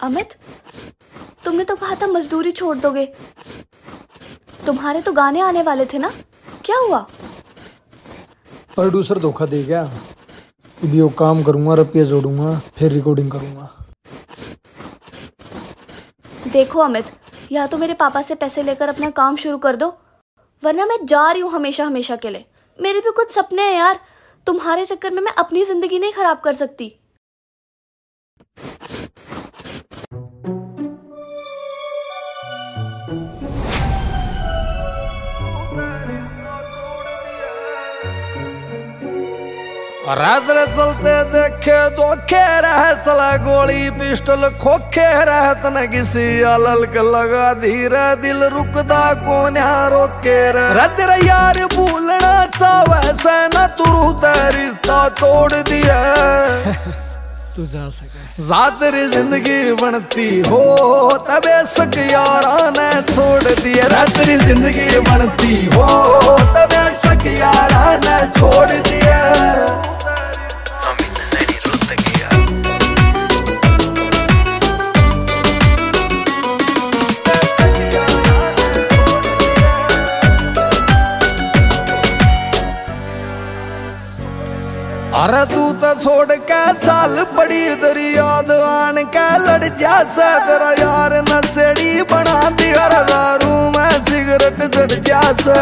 अमित, तुमने तो कहा था मजदूरी छोड़ दोगे। तुम्हारे तो गाने आने वाले थे ना, क्या हुआ? प्रोड्यूसर धोखा दे गया। अब यो काम करूंगा, रुपये जोड़ूंगा, फिर रिकॉर्डिंग करूंगा। देखो अमित, या तो मेरे पापा से पैसे लेकर अपना काम शुरू कर दो, वरना मैं जा रही हूँ हमेशा हमेशा के लिए। मेरे भी कुछ सपने हैं यार, तुम्हारे चक्कर में मैं अपनी जिंदगी नहीं खराब कर सकती। रात रे चलते देखे धोखे रह, चला गोली पिस्टल खोखे रह, तने किसी अलल के लगा धीरे, दिल रुकदा कौन रोके रे। तेरा यार भूलना चाहे से न तुरु रिश्ता तोड़ दिया। तू जा सके जा तेरी जिंदगी बनती हो तबे सक यारा ने छोड़ दिया। तेरी जिंदगी बनती हो तबे सक यारा ने छोड़ दिया। अरे तू तो छोड़ के चाल पड़ी तेरी याद आन के लड़ जासे। तेरा यार नशेड़ी बना दिया, दारू में सिगरेट चढ़ जासे।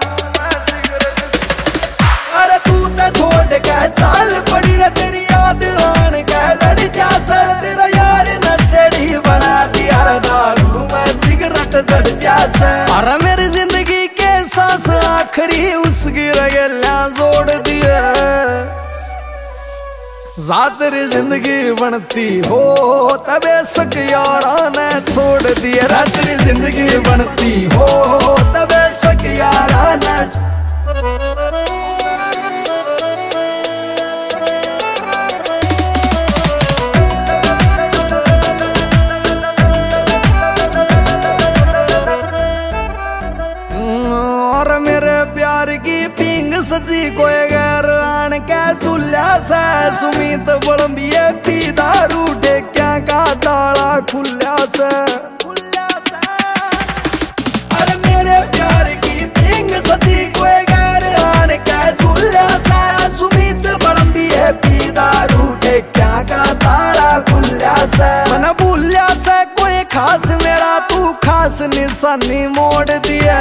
अरे तू तो छोड़ के चाल पड़ी रे तेरी याद आन के लड़ जासे। तेरा यार नशेड़ी बना दिया, दारू में सिगरेट चढ़ जासे। अरे मेरी जिंदगी के सांस आखिरी उसकी रगेला जोड़ दिया। जा तेरी जिंदगी बनती हो तबे सक यारा ने छोड़ दिया। तेरी जिंदगी बनती हो तबे सक यारा ने। और मेरे प्यार की पिंग सजी कोई गैर आन के झूल्या से। सुमित बड़बिए पी दारू ढेक्या का ताला खुल्या से। अरे मेरे प्यार की पिंग सजी कोई गैर आन के झूल्या से। सुमित बड़बिए पी दारू ढेक्या का ताला खुल्या से। मन भूल्या से कोई खास मेरा तू खास निशानी मोड़ दिया।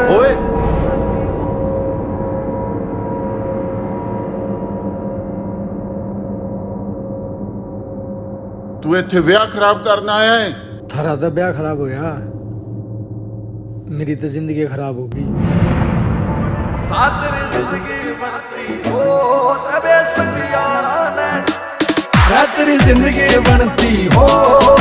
तू इत्थे ब्याह खराब करना है? थारा तो ब्याह खराब होया, मेरी तो जिंदगी खराब होगी। तेरी जिंदगी बनती हो तबे सक यारा ने। तेरी जिंदगी बनती हो